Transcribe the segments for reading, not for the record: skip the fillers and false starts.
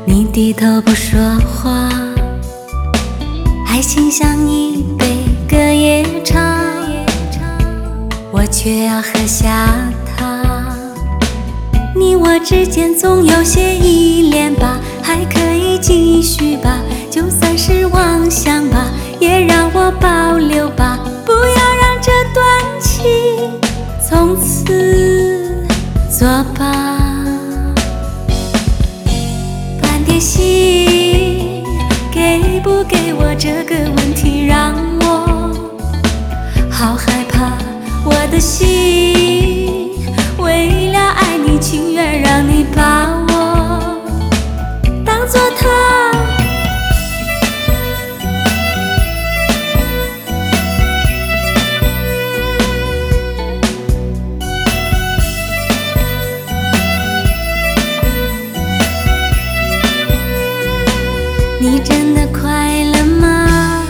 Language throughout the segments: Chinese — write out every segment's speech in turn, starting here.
你低头不说话，爱情像一杯隔夜茶，我却要喝下它。你我之间总有些依恋吧，还可以继续吧，就算是妄想吧，也让我保留吧，不要让这段情从此作罢。半点心，给不给我这个问题让我好害怕。我的心为了爱你，情愿让你把我当作他。你真的快乐吗？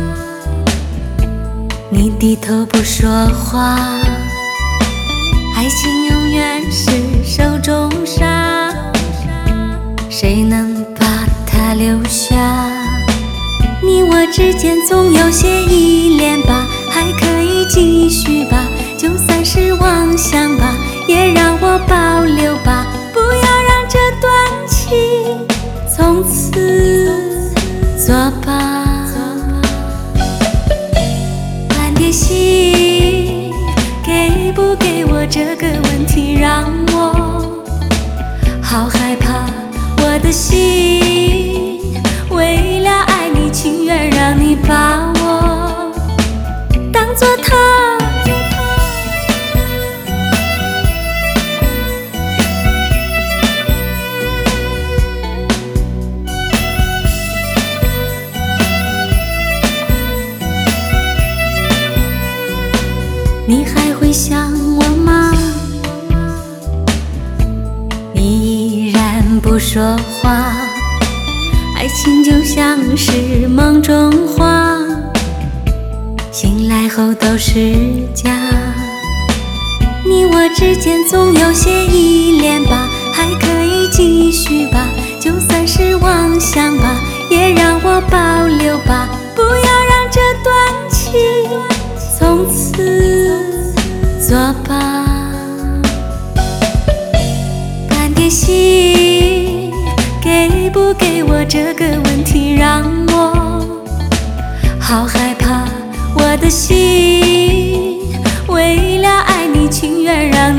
你低头不说话，爱情永远是手中沙，谁能把它留下？你我之间总有些依恋吧，还可以继续吧，就算是妄想吧，也让我保留吧，不要让这段情从此作罢。半点心，给不给我这个问题让我好害怕。我的心为了爱你，情愿让你把我当作他。你还会想我吗？你依然不说话，爱情就像是梦中花，醒来后都是假。你我之间总有些依恋吧，还可以继续吧，就算是妄想吧，也让我保留吧，不要让这段情从此作罢。半点心，给不给我这个问题让我好害怕。我的心为了爱你，情愿让